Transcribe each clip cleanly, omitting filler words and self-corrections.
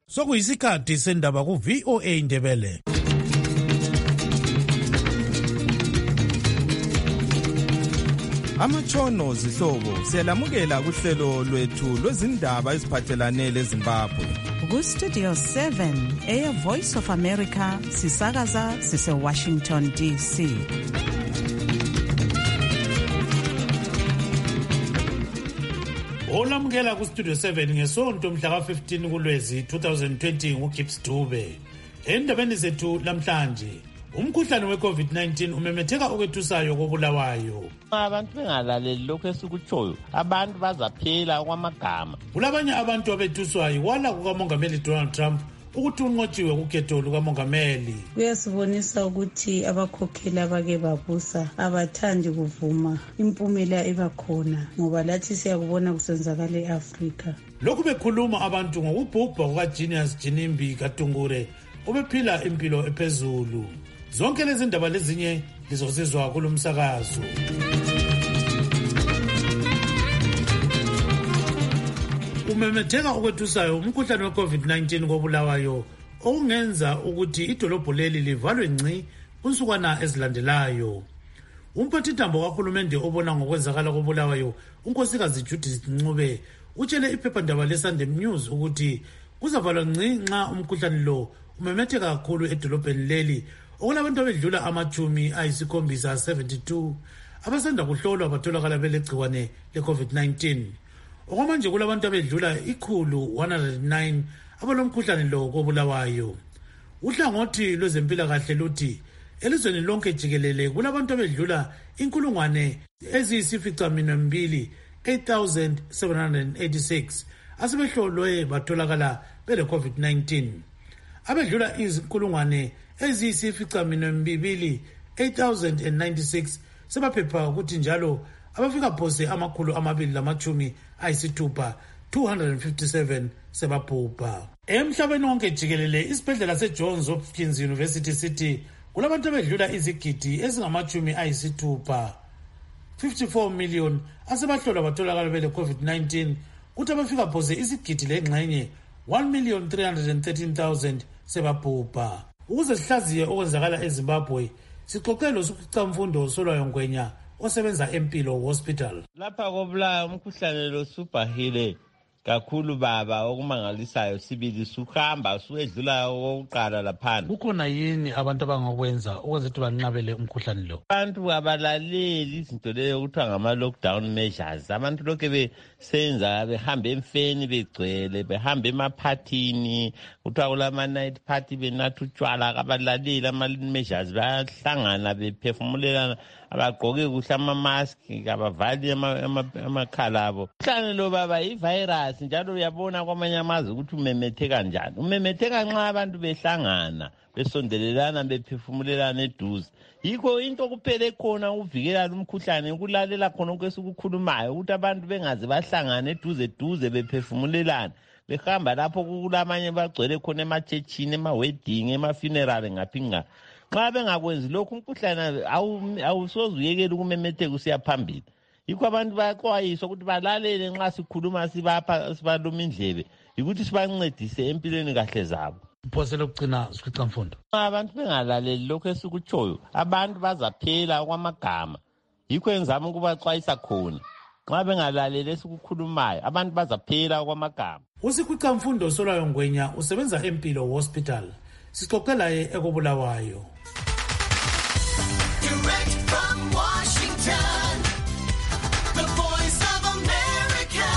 Sokuyisikhathi sendaba ku-VOA Indebele. Amatshono zihlobo siyalamukela kuhlelo lwethu lwezindaba eziphathelane leZimbabwe. Ku-Studio 7 Voice of America sisakaza sise-Washington DC. Olamukela ku-Studio 7 ngesonto mhla ka-15 kuLwezi 2020 nguGibbs Dube. Endabeni zethu namhlanje, umkhuhlane we-COVID-19 umemetheka okwethusayo koBulawayo. Abantu bengalaleli lokho esikutshoyo, abantu bazaphela okwamagama. Kulabanye abantu abethuswayo wala kukaMongameli Donald Trump ukuthi unqotshiwe kukhetho lukamongameli. Kuyasibonisa ukuthi abakhokheli abake babusa abathandi kuvuma impumela ebakhona ngoba lathi siyakubona kusenzakala eAfrika. Lokhu bekhuluma abantu ngokubhubha kukaGenius Jinimbi Katungure obephila impilo ephezulu. Zonke lezi ndaba lezinye lizosizwa kulomsakazo. Umemetheka okwethusayo umkhuhlane we-COVID-19 koBulawayo okungenza ukuthi idolobho leli livalwe ngci kunsukwana ezilandelayo. Umphathintambo kahulumende obona ngokwenzakala koBulawayo, unkosikazi Judith Ncube, utshele iphephandaba leSunday News ukuthi kuzavalwa ngci nxa umkhuhlane lo umemetheka kakhulu edolobheni leli okulabantu abedlula amachumi ayisikhombisa 72 abasanda kuhlolwa batholakala belegciwane le-COVID-19. Okwamanje kulabantu abedlula 109 abalomkhuhlane lo koBulawayo. Uhlangothi lwezempilakahle luthi elizweni lonke jikelele kulabantu abedlula 8,786 asebehlolwe batholakala bele-COVID-19. Abedlula 8,096 sebaphepha ukuthi njalo abafika phose 257 sebabhubha. Emhlabeni wonke jikelele isibhedlela seJohns Hopkins University City kulabantu abedlula izigidi ezingama-60, 54 million asebahlolwa batholakala bele-COVID-19 kuthi abafika phose isigidi lengxenye 1,313,000 sebabhubha. Ukuze sihlaziye okwenzakala eZimbabwe, sixoxe loSikhicamfundo Solwayo Ngwenya osebenza eMpilo Hospital. Lapha koBulawayo umkhuhlane lo subhahile kakhulu baba, okumangalisayo sibili suhamba suedlula okokuqala laphana. Kukhona yini abantu abangakwenza ukwenza ukuthi banqabele umkhuhlane lo? Abantu abalaleli izinto leyo kuthiwa ngama-lockdown measures. Abantu lokhu besenza behambe emfeni begcwele, behambe emaphathini, kuthiwa kulama-night party benatha utshwala, abalaleli ama-measures bayahlangana bephefumulelana, abagqoke kuhle ama-mask, abavali amakhala abo. Umkhuhlane lo baba yi-virus njalo uyabona kwamanye amazwe ukuthi umemetheka njani. Umemetheka nxa abantu behlangana, besondelelana, bephefumulelana eduze. Yikho into kuphele khona ukuvikela umkhuhlane ukulalela khona okwesikukhulumayo ukuthi abantu bengaze bahlangane eduze bephefumulelana. Behamba lapho kulamanye bagcwele khona emachechi, ema-wedding, ema-funeral ngaphinga. Nxa bengakwenzi lokhu umkhuhlane awusoze uyekele ukumemetheka usiya phambili. Yikho abantu bayaxwayiswa ukuthi balalele nxa sikhuluma sibaluma indlebe, yikuthi sibancedise empilweni kahle zabo. Uphosele ukugcina Sikhicamfundo. Abantu bengalaleli lokho esikutshoyo, abantu bazaphela okwamagama. Yikho enzama ukubaxwayisa khona. Nxa bengalaleli esikukhulumayo, abantu bazaphela okwamagama. uSikhicamfundo Solwayo Ngwenya usebenza eMpilo Hospital. Sixoxe laye ekoBulawayo. Direct from Washington, the Voice of America,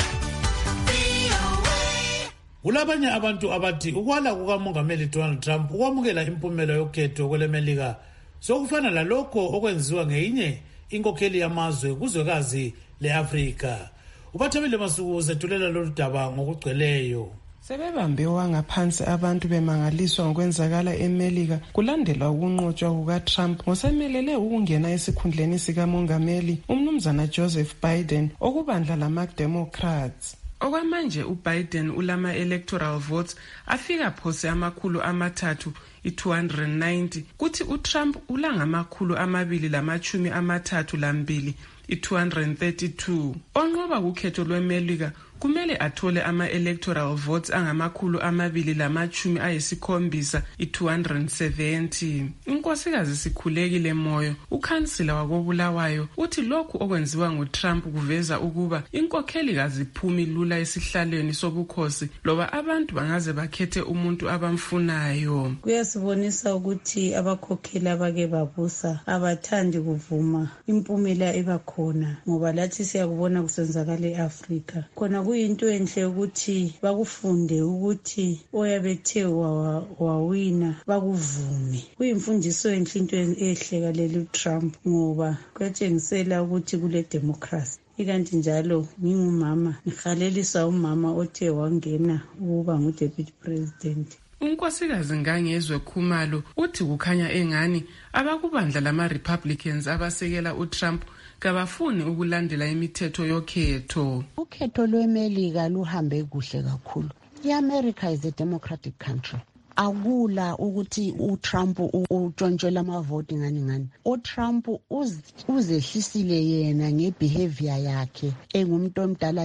VOA. Kulabanye abantu abathi ukwala kukaMongameli Donald Trump ukwamukela impumela yokhetho kweleMelika sokufana lalokho okwenziwa ngeyinye inkokheli yamazwe kuzwekazi leAfrika. Ubathabile Masuku sethulela lolu daba ngokugcweleyo. Sebebambe wangaphansi abantu bemangaliswa ngokwenzakala eMelika kulandela ukunqotshwa kukaTrump ngosemelele ukungena esikhundleni sikamongameli umnumzana Joseph Biden okubandla lama-Democrats. Okwamanje uBiden ulama electoral votes afika phose 290 kuthi uTrump ulangamakhulu 232 i-232. Onqoba kukhetho lweMelika kumele athole ama-electoral votes angama-270 i-270. Unkosikazi Sikhulekile Moyo, ukhansila wakobulawayo, uthi lokhu okwenziwa nguTrump kuveza ukuba inkokheli kaziphumi lula esihlalweni sobukhosi loba abantu bangaze bakhethe umuntu abamfunayo. Kuyasibonisa ukuthi abakhokheli abake babusa abathandi kuvuma impumela ebakhona ngoba lathi siyakubona kusenzakala e-Afrika. Khona kuyinto enhle ukuthi bakufunde ukuthi oyabethe wawina bakuvume. Kuyimfundiso enhle into ehle kaleli uTrump ngoba kuyatshengisela ukuthi kule democracy. Ikanti njalo ngingumama ngihalelisa umama othe wangena ukuba ngudeputy president. Unkosikazi Ngangezwe Khumalo uthi kukhanya engani abakubandla lama-Republicans abasekela uTrump kabafuni ukulandela imithetho yokhetho. Ukhetho lweMelika luhambe kuhle kakhulu. I-America is a democratic country. Akula ukuthi uTrump utshontshela amavoti ngani. uTrump uzehlisile yena ngebehavior yakhe engumuntu omdala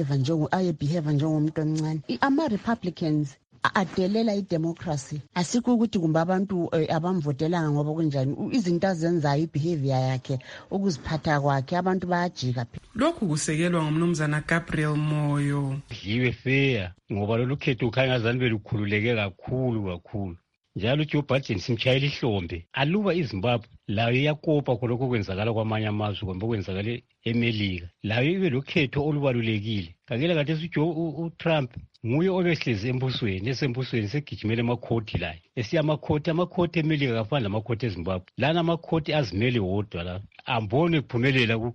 ayebehave njengomuntu omncane. Ama-Republicans adelela idemocracy. Asikho ukuthi kumbe abantu abamvotelanga ngoba kunjani. Izinto azenzayo ibehavior yakhe, ukuziphatha kwakhe, abantu bayajika. Lokhu kusekelwa ngumnumzana Gabriel Moyo. Yiwe fair ngoba lolu khetho ukhanya ngazani belukhululeke kakhulu. Njalo uJoe Biden simchayela ihlombe. Aluba iZimbabwe layo iyakopa khonokho kwenzakala kwamanye amazwe kumbe kwenzakala eMelika. Layo ibe lokhetho olubalulekile. Kakela kathi uTrump nguye obehlezi esembusweni segijimele amakhoti la. Esiya amakhoti eMelika kafana lamakhoti eZimbabwe. Lana amakhoti azimele wodwa la. Ambone kuphumelela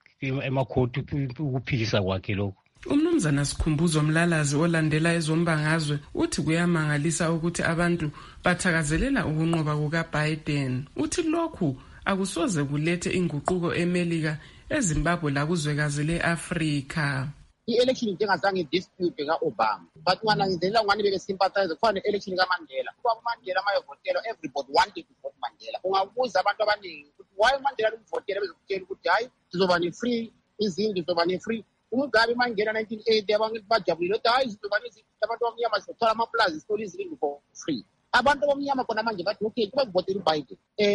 emakhoti ukuphikisa kwakhe lokho. Umnumzana Sikhumbuzo Mlalazi olandela ezombangazwe uthi kuyamangalisa ukuthi abantu bathakazelela ukunqoba kukaBiden. Uthi lokhu akusoze kulethe inguquko eMelika, eZimbabwe lakuzwekazi le-Afrika. I-election ingazange dispute ka-Obama, but ngilangizelela ngani beke-sympathize kufana ne-election kaMandela. Kuba uMandela mayevotela, everybody wanted to vote Mandela. Ungabuza abantu abaningi ukuthi why uMandela lumvotela bezokutshela ukuthi hayi sizoba ne-free izindlu, sizoba ne-free. Umugabe mangena 1980 abantu bajabulile ukuthi hayi sizoba nezinto abantu abamnyama sizothola amaplaza sithola izindlu for free. Abantu abamnyama khona manje bathi okay kuba kuvotela uBiden.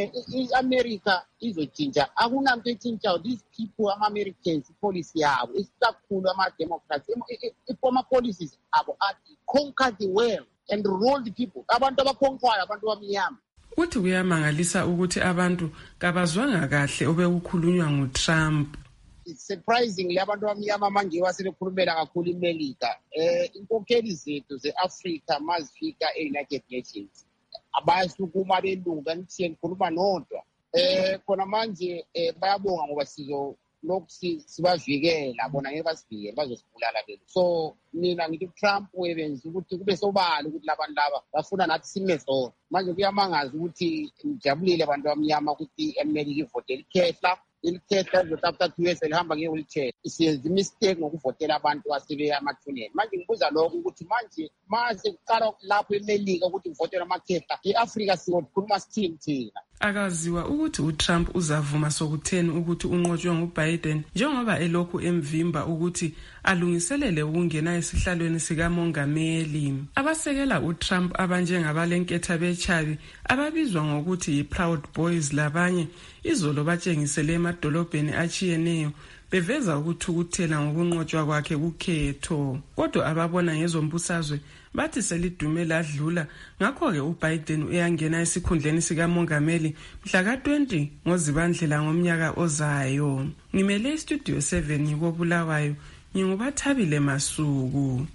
I-America izotshintsha. Akunanto etshintshayo. These people ama-Americans policy yabo isikakhulu ama-Democrats ama-policies abo athi conquer the world and rule the people. Abantu abakhonkwayo abantu abamnyama. Uthi kuyamangalisa ukuthi abantu kabazwanga kahle obekukhulunywa nguTrump. It's surprisingly abantu abamnyama manje basebekhulumela kakhulu iMelika. Inkokheli zethu ze-Afrika mazifika e-United Nations abayasukuma belunga nithi ngikhuluma nodwa. Khona manje bayabonga ngoba lokhu sibavikela bona ngeke basivikele bazosibulala lelo. So mina ngithi uTrump webenza ukuthi kube sobala ukuthi labantu laba bafuna nathi sime zona. Manje kuyamangaza ukuthi ngijabulile abantu abamnyama ukuthi eMelika ivotela ikhehla. Ilikhetha after 2 years elihamba nge-wheelchair. Isiyenza imistake ngokuvotela abantu asebe amathuneni. Manje ngibuza lokho ukuthi manje maze kuqala lapho eMelika ukuthi ngivotela amakhehla, i-Afrika sizokhuluma sithini thina? Akaziwa ukuthi uTrump uzavuma sokutheni ukuthi unqotshwe nguBiden njengoba elokhu emvimba ukuthi alungiselele ukungena esihlalweni sikamongameli. Abasekela uTrump abanjengabalenketha bechabi ababizwa ngokuthi yi-Proud Boys labanye izolo batshengisele emadolobheni achiyeneyo beveza ukuthukuthela ngokunqotshwa kwakhe kukhetho. Kodwa ababona ngezombusazwe bathi selidume ladlula, ngakho-ke uBiden uyangena esikhundleni sikamongameli mhla ka-20 ngoZibandlela ngomnyaka ozayo. Ngimele iStudio 7 ngikobulawayo, nginguBathabile Masuku.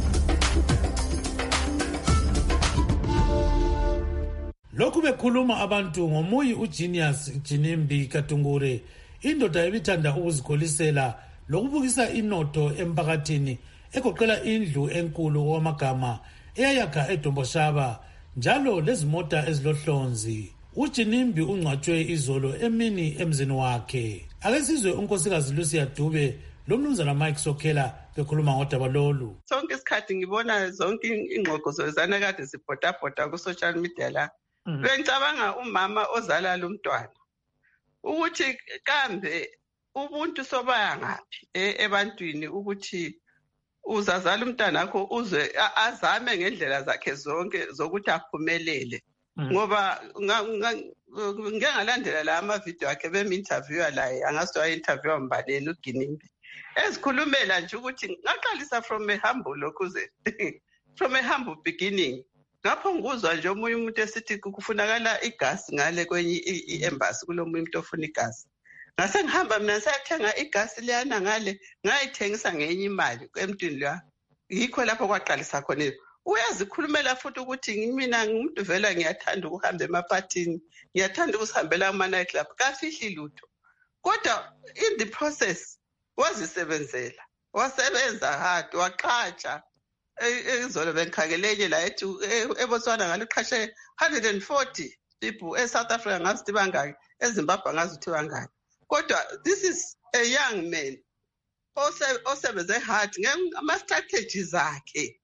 Lokhu bekhuluma abantu ngomuyi uGenius Jinimbi Katungure, indoda ebithanda ukuzikholisela lokubukisa inotho emphakathini egoqela indlu enkulu kwamagama eyayakha eDomboshaba njalo lezimota ezilohlonzi. uJinimbi ungcwatshwe izolo emini emzini wakhe. Ake sizwe unkosikazi Lucia Dube lomnumzana Mike Sokhela bekhuluma ngodaba lolu. Sonke isikhathi ngibona zonke ingxoxo zozana kade zibhodabhoda ku social media la. Bengicabanga umama ozala lo mntwana ukuthi kambe ubuntu sobaya ngaphi ebantwini ukuthi uzazala umntana wakho uze azame ngendlela zakhe zonke zokuthi aphumelele ngoba ngeke ngalandela la amavideo akhe bemi-interviewa laye angazi waye-interviewa mbaleni uGinimbi ezikhulumela nje ukuthi ngaqalisa from a humble lokhuze from a humble beginning ngapho nguzwa nje omunye umuntu esithi kufunakala igasi ngale kwenye i-embassy kulo munye umuntu ofuna igasi ngase ngihamba mina sayathenga igasi liyana ngale ngayithengisa ngenye imali emntwini la yikho lapho kwaqalisa khona uyazikhulumela futhi ukuthi mina ngumuntu vela ngiyathanda ukuhamba emaphathini ngiyathanda ukusihambela ama-night club kafihli lutho kodwa in the process wazisebenzela wasebenza hard waqhatsha izolo bengikhakelenye la ethi eBotswana ngalo uqhashe 140 people eSouth Africa ngazi bangaki eZimbabwe ngazi uthi bangaki kodwa this is a young man osebenze hard ngama-strategies zakhe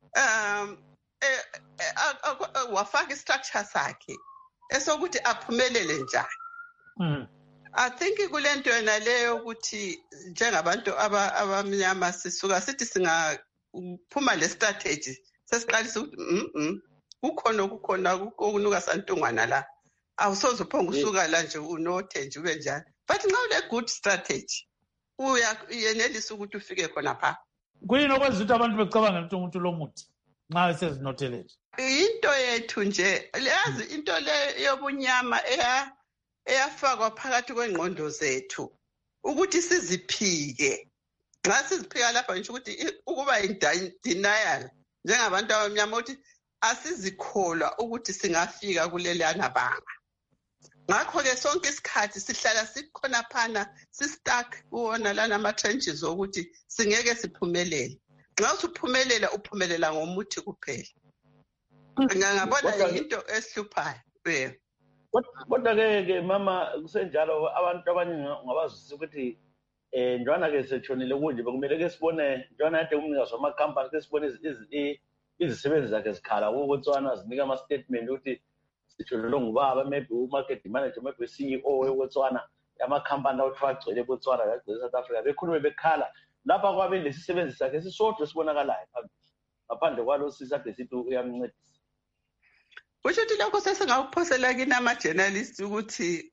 wafaka istructure sakhe esokuthi aphumelele njani. I think kule nto yona leyo ukuthi njengabantu abamnyama sisuka sithi singaphuma le strategy sesiqalisa ukuthi kukhona ukunuka santungwana la awusoze uphonga usuka la nje unothe nje ube njani but nxa ule good strategy uyenelisa ukuthi ufike khona pha. Kuyini okwenza ukuthi abantu becabanga ukuthi umuntu lo muthi nxa esezinothelele? Into yethu nje yazi into le yobunyama eyafakwa phakathi kwengqondo zethu ukuthi siziphike. Nxa siziphika lapha nje ukuthi ukuba denial njengabantu abamnyama ukuthi asizikholwa ukuthi singafika kulelana banga. Ngakho-ke sonke isikhathi sihlala sikhona phana si-stuck kuwona lana ama-trenches ukuthi singeke siphumelele. Nxa usuphumelela uphumelela ngomuthi kuphela. Ngiyabona into esihluphayo. Kodwa-ke mama kusenjalo abantu abaningi ngabazwisisa ukuthi njwana-ke setshonile kunje bekumele-ke sibone njwana yade umnikazi wamakhampani ke sibone izisebenzi zakhe zikhala kuKotswana zinika ama-statement ukuthi sitshonelwe ngubaba maybe u-market manager maybe CEO eBotswana amakhampani awuthiwa agcwele eBotswana agcwele eSouth Africa bekhulume bekhala lapha kwabe lesisebenzi sakhe sisodwa esibonakalayo ngaphandle kwalo sisade sithi uyamncedisa. Kusho ukuthi lokho sesingawuphosela kini ama-journalist ukuthi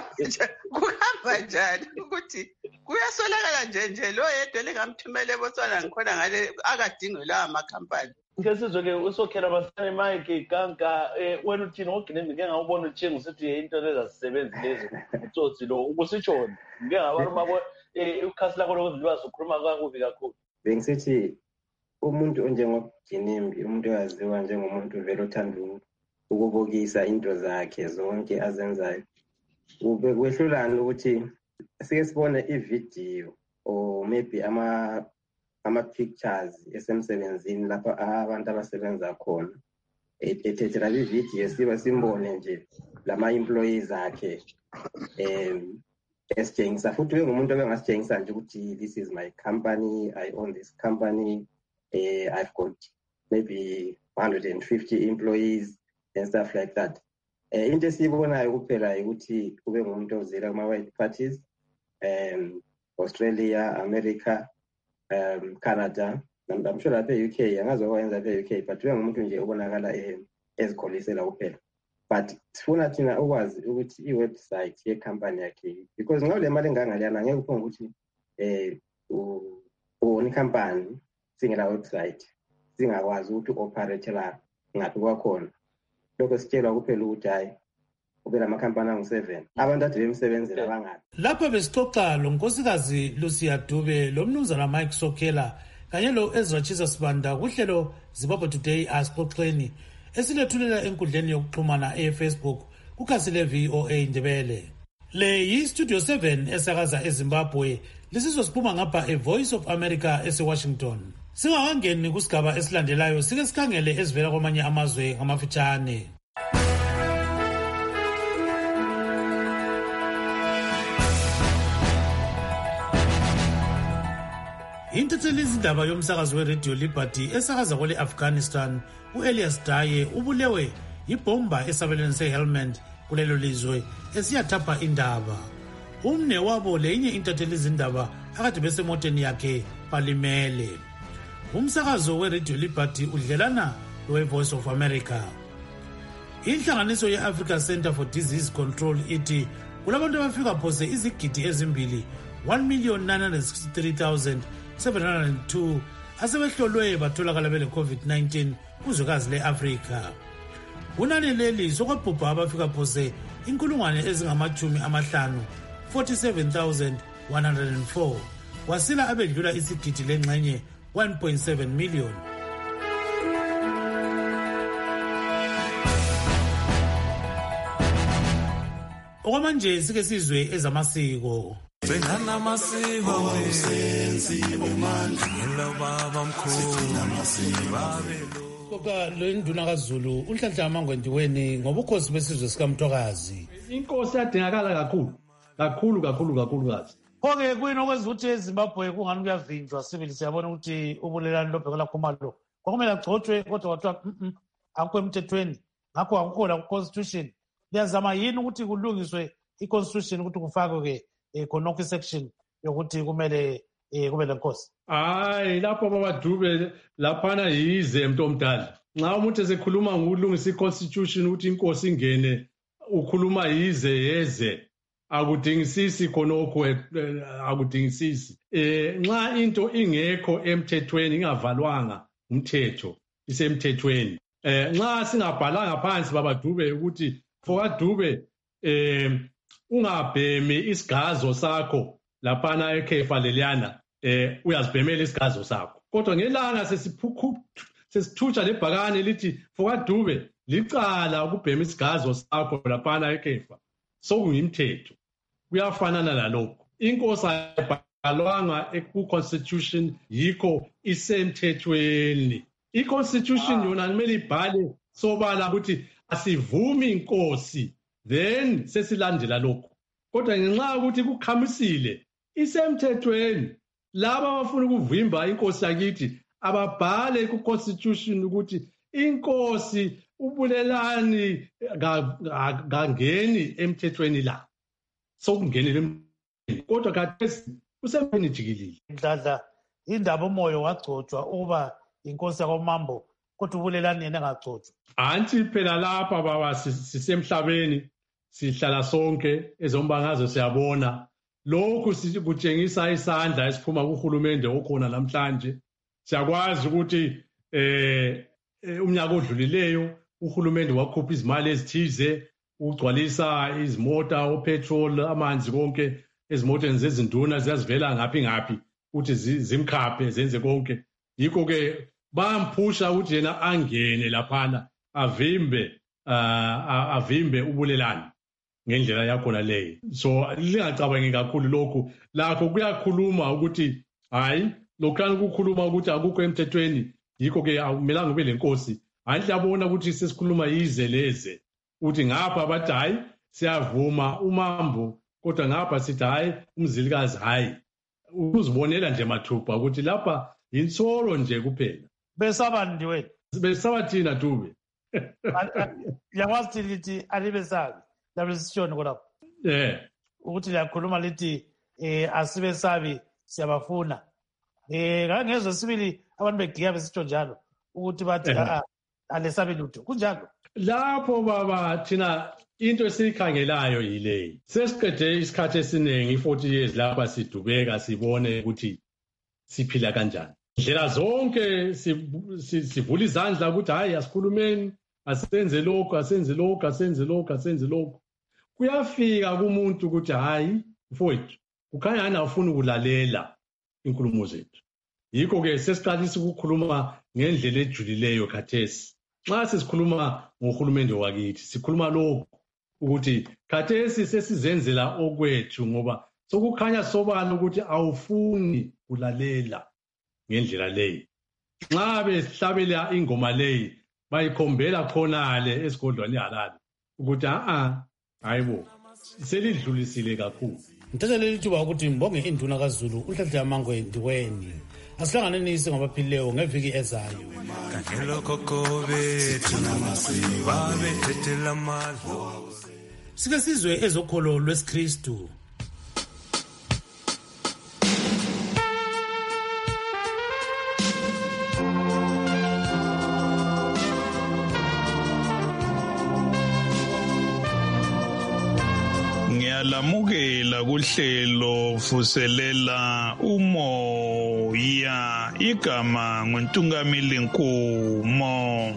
kuhamba njani ukuthi kuyaswelakala nje lo yedwa lengamthumela eBotswana ngikhona ngale akadingwe lawa makhampani. Ngesizwe-ke usokhela masane Mike Kanka wena uthini ngoGinimbi ngeke ngawubona utshenga usithi into lezazisebenzi lezi utsotsi lo ukusitshona ngeke ngabona ukhasi lakho lokuzilibasa ukhuluma kakubi kakhulu. Bengisithi umuntu onjengoGinimbi umuntu oyaziwa njengomuntu vele othanda ukubukisa into zakhe zonke azenzayo kwehlulana ukuthi sike sibone ividiyo or maybe ama-pictures esemsebenzini lapha abantu abasebenza khona ethethela ividiyo siba simbone nje lama-employees akhe esitshengisa futhi ngumuntu obengasitshengisa nje ukuthi this is my company, I own this company, I've got maybe 150 employees and stuff like that. Into esiyibonayo kuphela ukuthi kube ngumuntu ozila kuma-white parties, Australia, America, Canada, I'm sure lapha e-UK angazi okwenza lapha e-UK but ube ngumuntu nje obonakala ezikholisela kuphela. But sifuna thina ukwazi ukuthi i-website ye-company yakhe because ngabe le mali engangaliyana ngeke uphonge ukuthi uwona i-company singela website singakwazi ukuthi u-operate la ngaphi kwakhona. Lokho sitshelwa kuphela ukuthi hayi ube lamakhampani angu-7 abantu ade bemsebenzela abangaphi. Lapha besixoxa lo nkosikazi Lucia Dube lo mnumzana Mike Sokhela kanye lo Ezra Chisa Sibanda kuhlelo Zimbabwe Today asixoxeni esilethulela enkundleni yokuxhumana eFacebook kukhasi le-VOA Ndebele. Le yi-Studio 7 esakaza eZimbabwe lisizosiphuma ngapha eVoice of America eseWashington. Singakangeni kusigaba esilandelayo sike sikhangele ezivela kwamanye amazwe ngamafitshane. Intatheli izindaba yomsakazi weRadio Liberty esakaza kwele Afghanistan u-Elias Daye ubulewe yibhomba esabelweni seHelmand kulelo lizwe esiyathapha indaba. umne wabo lenye intatheli izindaba akade besemoteni yakhe balimele. Umsakazo weRadio Liberty udlelana lowe-Voice of America. Inhlanganiso ye-Africa Center for Disease Control ithi kulabantu abafika phose izigidi ezimbili 1,963,702 asebehlolwe batholakala bele COVID-19 kuzwekazi le-Afrika. Kunani leli sokwabhubha abafika phose 47,104 kwasila abedlula isigidi lengxenye 1.7 million. Okwamanje sike sizwe ezamasiko. Sengana masiko senziwe manje baba mkhulu babelo. Koka lo induna kaZulu uNhlanhla Amangwendiweni ngobukhosi besizwe sikaMthokazi. Inkosi yadingakala kakhulu kazi. Konke kuyini okwenza ukuthi eZimbabwe kungani kuyavinjwa sibili siyabona ukuthi ubulelani lobhekela khumalo. Kwakumele agcotshwe kodwa kwathiwa akukho emthethweni. Ngakho akukho la ku-constitution. Liyazama yini ukuthi kulungiswe i-constitution ukuthi kufakwe khonokho i-section yokuthi kumele kube lenkosi? Hayi lapho babadube laphana yize mntu omdala. Nxa umuntu esekhuluma ngokulungisa i-constitution ukuthi inkosi ingene ukhuluma yize yeze akudingisisi khonokho akudingisisi. Nxa into ingekho emthethweni ingavalwanga umthetho isemthethweni. Nxa singabhalanga phansi babadube ukuthi fokadube ungabhemi isigazo sakho laphana ekhefa leliyana uyazibhemela isigazo sakho. Kodwa ngelanga sesithutsha lebhakane lithi fokadube licala ukubhema isigazo sakho laphana ekhefa sokungimthetho. Kuyafanana nalokho. Inkosi ayibhalwanga ku-constitution yikho isemthethweni. I-constitution yona kumele ibhale sobala ukuthi asivumi inkosi then sesilandela lokho. Kodwa ngenxa ukuthi kukhamisile isemthethweni laba abafuna ukuvimba inkosi yakithi ababhale ku-constitution ukuthi inkosi ubulelani kangeni emthethweni la sokungenela emthethweni. Kodwa khathesi kusemthethweni jikilile. Mdladla indaba umoyo wagcotshwa ukuba inkosi yakwamambo kodwa ubulelani yena engagcotshwa. Anti phela lapha baba sisemhlabeni sihlala sonke ezombangazo siyabona lokhu kutshengisa isandla esiphuma kuhulumende okhona namhlanje. Siyakwazi ukuthi umnyaka odlulileyo uhulumende wakhupha izimali ezithize ukugcwalisa izimota opetrol amanzi konke ezimoteni zezinduna ziyazivela ngaphi ukuthi zimkhaphe zenze konke. Yikho ke bamphusha ukuthi yena angene laphana avimbe ubulelani ngendlela yakhona leyo. So lingacabangi kakhulu lokhu lakho kuyakhuluma ukuthi hayi lokhana ukukhuluma ukuthi akukho emthethweni. Yikho ke akumelanga ube lenkosi. Hayi siyabona ukuthi sesikhuluma yize leze ukuthi ngapha bathi hayi siyavuma umambo kodwa ngapha sithi hayi umzilikazi hayi. Ukuzibonela nje mathupha ukuthi lapha insolo nje kuphela. Besaba ndiweni. Besaba thina Dube. Yakwazi lithi alibesabi. Labesishoni kodwa. Ukuthi liyakhuluma lithi asibesabi siyabafuna. Ngangezwe sibili abantu begiya besitsho njalo ukuthi bathi alesabi lutho. Kunjalo. Lapho baba thina into esikhangelayo yileyi. Sesiqede isikhathi esiningi 40 years lapha sidubeka sibone ukuthi siphila kanjani. Ndlela zonke sivula izandla ukuthi hayi asikhulumeni asenze lokho. Kuyafika kumuntu ukuthi hayi mfowethu ukhanya yena ufuna ukulalela inkulumo zethu. Yikho ke sesiqalisa ukukhuluma ngendlela ejulileyo khathesi. Nxa sesikhuluma ngohulumende wakithi sikhuluma lokho ukuthi khathesi sesizenzela okwethu ngoba sokukhanya sobala ukuthi awufuni kulalela ngendlela leyo. Nxa behlabela ingoma leyi bayikhombela khonale esigodlwane halali ukuthi hayibo selidlulisile kakhulu. Ngithatha leli thuba ukuthi ngibonge induna kaZulu uNhlanhla Amangwendiweni. Asihlanganeni ngabaphilileyo ngeviki ezayo. Sike sizwe ezokholo lwesiKristu. Siyalamukela kuhlelo vuselela umoya igama nguNtungamili Nkumo.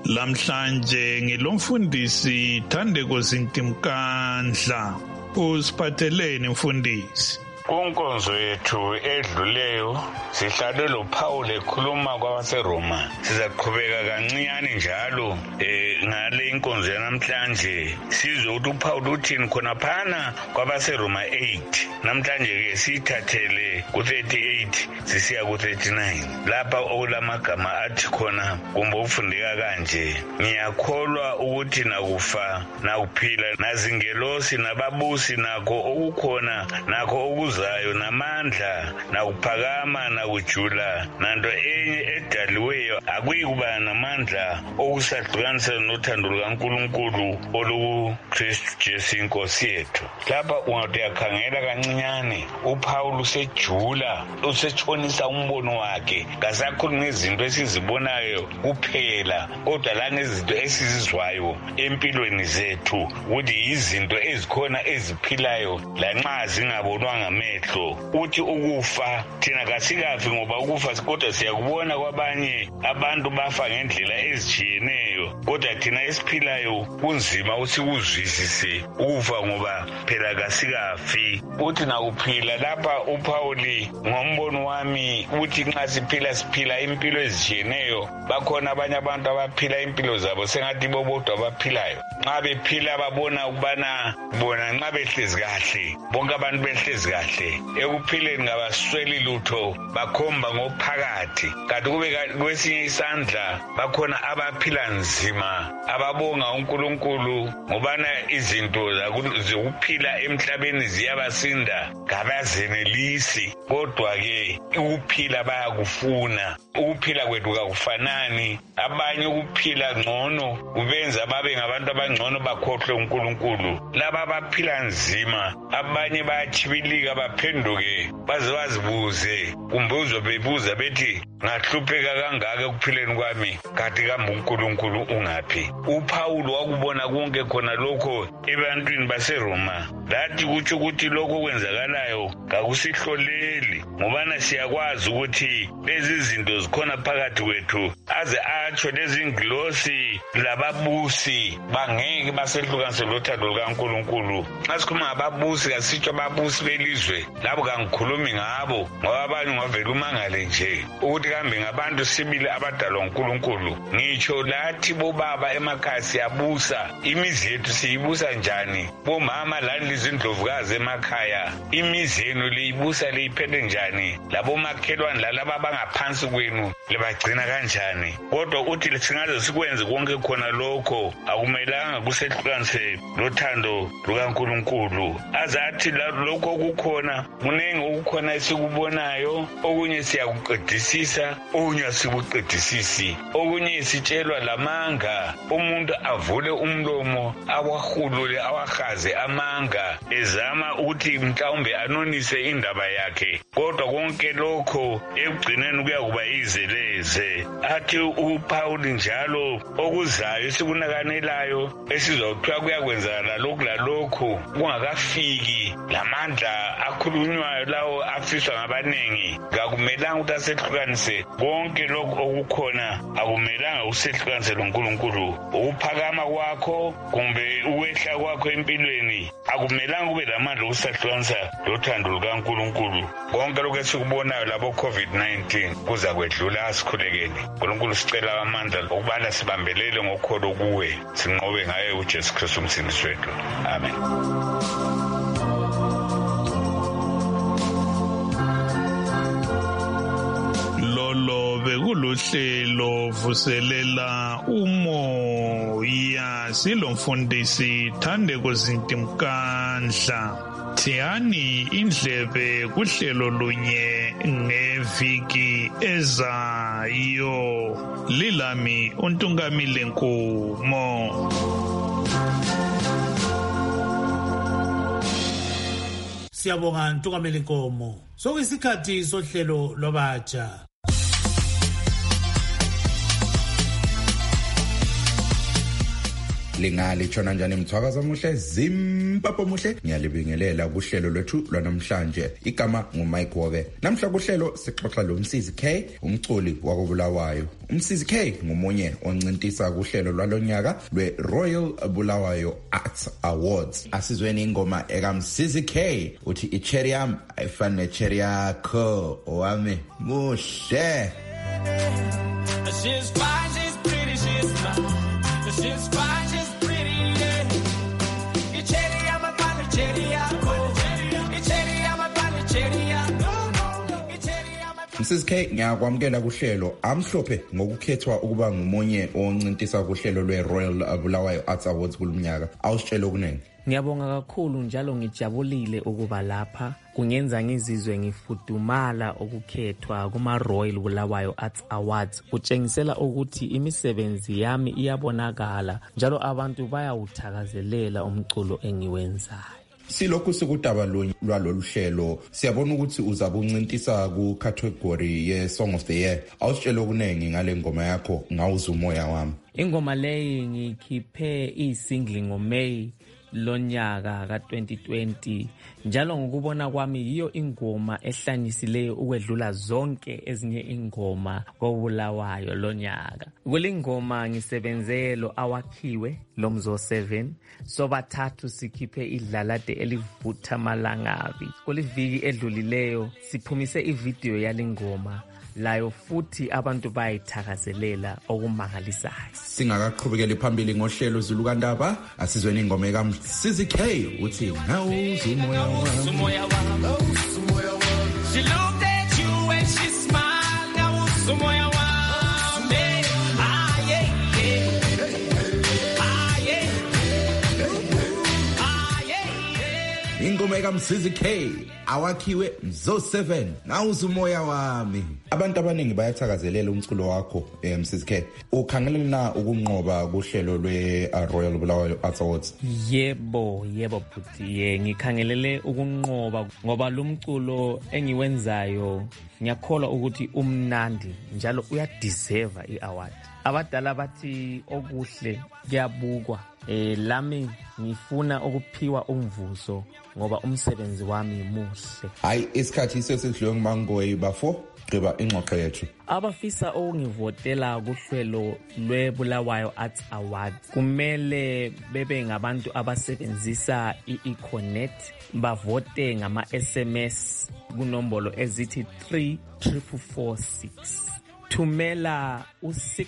Lamhlanje ngilomfundisi Thandeko Zintimkandla. Usiphatheleni mfundisi? Kunkonzo yethu edluleyo sihlale lo Paul ekhuluma kwabaseRoma. Sizaqhubeka kancane njalo ngale inkonzo yanamhlanje sizwe ukuthi uPaul uthini khona phana kwabaseRoma 8. Namhlanje ke sithathele ku38 sisiya ku39. Lapha okulamagama athi khona kumbe ufundeka kanje: ngiyakholwa ukuthi nakufa nakuphila nazingelosi nababusi nakho okukhona nakho okuzayo namandla nakuphakama nakujula nanto enye edaliweyo akuyikuba namandla okusahlukanisa nothando lukaNkulunkulu olukuKristu Jesu inkosi yethu. Lapha ungayakhangela kancinyane uPaul usejula usetshonisa umbono wakhe ngasakhuluma ngezinto esizibonayo kuphela kodwa la ngezinto esizizwayo empilweni zethu ukuthi izinto ezikhona eziphilayo lanxa zingabonwa ngamehlo. Uthi ukufa thina kasikafi ngoba ukufa kodwa siyakubona kwabanye abantu bafa ngendlela ezitshiyeneyo kodwa thina esiphilayo kunzima usikuzwisise ukufa ngoba phela kasikafi. Uthi nakuphila lapha uPauli ngombono wami uthi nxa siphila impilo ezitshiyeneyo. Bakhona abanye abantu abaphila impilo zabo sengathi bobodwa abaphilayo. Nxa bephila babona ukubana bona nxa behlezi kahle bonke abantu behlezi kahle ekuphileni ngabasweli lutho bakhomba ngophakathi. Kanti kube kwesinye isandla bakhona abaphila nzima ababonga uNkulunkulu ngobana izinto zokuphila emhlabeni ziyabasinda ngabazenelisi kodwa ke ukuphila bayakufuna. Ukuphila kwethu kakufanani. Abanye ukuphila ngcono kubenza babe ngabantu abangcono bakhohlwe uNkulunkulu. Laba abaphila nzima abanye bayachibilika baphenduke baze bazibuze kumbe uzobebuza bethi ngahlupheka kangaka ekuphileni kwami kanti kambe uNkulunkulu ungaphi? uPaul wakubona konke khona lokho ebantwini baseRoma. Lathi kutsho ukuthi lokho kwenzakalayo kakusihloleli ngobana siyakwazi ukuthi lezi zinto zikhona phakathi kwethu. Aze atsho lezi ingilosi lababusi bangeke basehlukanise lothando lukaNkulunkulu. Nxa sikhuluma ngababusi kasitsho ababusi belizwe labo kangikhulumi ngabo ngoba abanye ngavela umangale nje ukuthi kambe ngabantu sibili abadalwa uNkulunkulu. Ngitsho lathi bobaba emakhaya siyabusa. Imizi yethu siyibusa njani? Bomama lani lizindlovukazi emakhaya imizi yenu liyibusa liyiphethe njani? Labo makhelwane lalaba bangaphansi kwenu libagcina kanjani? Kodwa uthi singaze sikwenze konke khona lokho akumelanga kusehlukanise lothando lukaNkulunkulu. Azathi lokho kukhona kunengi okukhona esikubonayo okunye siyakuqedisisa okunye asikuqedisisi okunye sitshelwa lamanga umuntu avule umlomo awahulule awahaze amanga ezama ukuthi mhlawumbe anonise indaba yakhe kodwa konke lokho ekugcineni kuyakuba izeleze. Athi uPaul njalo okuzayo esikunakanelayo esizokuthiwa kuyakwenzakala lokhu lalokhu kungakafiki lamandla akhulunywayo lawo afiswa ngabanengi kakumelanga ukuthi asehlukanise konke lokhu okukhona. Akumelanga usehlukanise loNkulunkulu. Ukuphakama kwakho kumbe ukwehla kwakho empilweni akumelanga kube lamandla okusahlukanisa lothando lukaNkulunkulu. Konke lokhu esikubonayo labo COVID-19 kuza kwedlula asikhulekeni. uNkulunkulu sicela amandla okubana sibambelele ngokholo kuwe sinqobe ngaye uJesu Kristu umsindisi wethu. Amen. Lolo bekuluhlelo vuselela umoya silomfundisi Thandeko Zintimkandla. Thiyani indlebe kuhlelo lunye ngeviki ezayo. Lilami uNtungamili Nkumo. Siyabonga Ntungamili Nkomo. Sokuyisikhathi sohlelo lwabatsha. lingali tshona njani mthwakazi omuhle zimbapho muhle ngiyalibingelela kuhlelo lwethu lwanamhlanje igama nguMike Wobe namhla kuhlelo sixoxa lo Msizi K umculi wakobulawayo uMsizi K ngomunye oncintisa kuhlelo lwalonyaka lweRoyal Bulawayo Arts Awards asizweni ingoma ekaMsizi K uthi icherry yam ayifani necherry yakho owami muhle. She's fine, she's pretty, she's smart. She's fine, she's pretty, yeah. You cherry, I'm a fan of cherry, you cherry, I'm a fan of cherry, Mrs. K ngiyakwamukela kuhlelo amhlophe ngokukhethwa ukuba ngumonye oncintisa kuhlelo lweRoyal Bulawayo Arts Awards kulumnyaka awusitshela okuningi. Ngiyabonga kakhulu njalo ngijabulile ukuba lapha kungenza ngizizwe ngifudumala ukukhethwa kuma Royal Bulawayo Arts Awards kutshengisela ukuthi imisebenzi yami iyabonakala njalo abantu bayawuthakazelela umculo engiwenzayo. Silokhu sikudaba lwalolu hlelo siyabona ukuthi uzabuncintisa ku category ye Song of the Year awusitshela okuningi ngale ngoma yakho ngawuza umoya wami. Ingoma leyi ngikhiphe isingle ngoMay lonyaka ka2020 njalo ngokubona kwami yiyo ingoma ehlanyisileyo ukwedlula zonke ezinye ingoma kobulawayo lonyaka. Kulengoma ngisebenzelo awakhiwe lomzo 7 sobathathu sikhiphe idlalade elivutha malangabi. Kuliviki edlulileyo siphumise ivideo yalengoma layo futhi abantu bayithakazelela okumangalisayo. Singakaqhubekela phambili ngohlelo zilukandaba asizweni ingoma ekaMsizi K uthi ngawuzumoya wami. She looked at you and she smiled. Ngawuzumoya wami. Ingoma ekaMsizi K awakhiwe mzo 7 ngawuzumoya wami. Abantu abaningi bayathakazelela umculo wakho Msizi K. Ukhangelela ukunqoba kuhlelo lweRoyal Bulawayo Arts Awards? Yebo bhuti ngikhangelele ukunqoba ngoba lo mculo engiwenzayo ngiyakholwa ukuthi umnandi njalo uyadeserve iaward. Abadala bathi okuhle kuyabukwa. Lami ngifuna ukuphiwa umvuso ngoba umsebenzi wami muhle. Hayi isikhathi isesidliwe ngumangoyi bafo gqiba ingxoxo yethu. Abafisa ukungivotela kuhlelo lweBulawayo Arts Award kumele bebe ngabantu abasebenzisa iConnect bavote ngama SMS kunombolo ezithi 34446. Thumela u6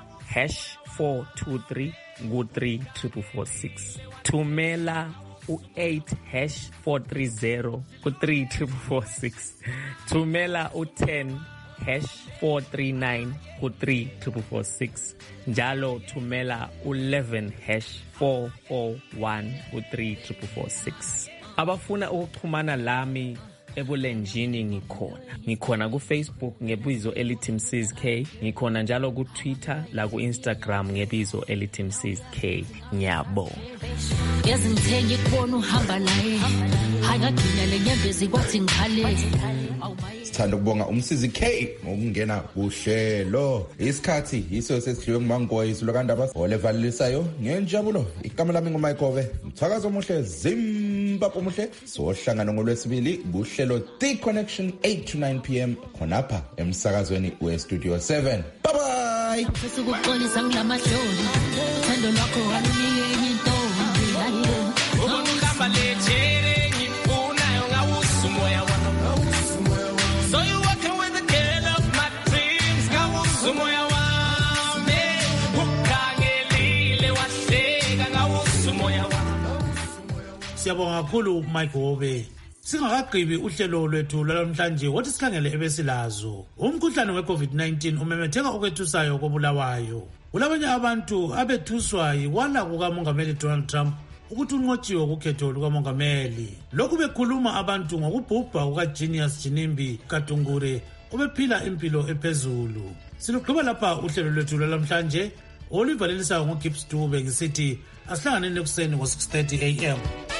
#423 ku-34446. Thumela u8 #430 ku-34446. Thumela u10 #439 ku-34446. Njalo thumela u11 #441 ku-34446. Abafuna ukuxhumana lami ebulenjini ngikhona ku Facebook ngebizo elithi Msizi K, ngikhona njalo ku Twitter la ku Instagram ngebizo elithi Msizi K. Ngiyabonga. Yazingithenye khona uhamba naye hakaginya lenyembezi kwathi ngikhale. Sithanda ukubonga uMsizi K ngokungena kuhlelo. Isikhathi yiso sesidliwe ngumangoyi isilokandaba olevalisayo ngenjabulo. Igama lami nguMike Wobe. Mthakazo omuhle zimbapho omuhle sohlangana ngolwesibili kuhlelo The Connection 8 to 9 p.m. khonapha emsakazweni weStudio 7. Bye bye. Sikuxolisa ngilamahloni. Thando lwakho alunike intombi hayo. Ukuhamba lechere ngifuna ngawuzumoya wami. So you walking with the girl of my dreams. Ngawuzumoya wami. Ukhangelile wahleka ngawuzumoya wami. Siyabonga kakhulu Mike Wobe. Singakagqibi uhlelo lwethu lwalamhlanje wathi sikhangele ebesilazo. Umkhuhlane weCovid-19 umemetheka okwethusayo kobulawayo. Kulabanye abantu abethuswa yiwala kukamongameli Donald Trump ukuthi unqotshiwe kukhetho lukamongameli. Lokhu bekhuluma abantu ngokubhubha kukaGenius Jinimbi Katungure obephila impilo ephezulu. Silugqiba lapha uhlelo lwethu lwalamhlanje oluvalelisayo ngoGibbs Dube ngisithi asihlangane ekuseni ngo 6:30 AM.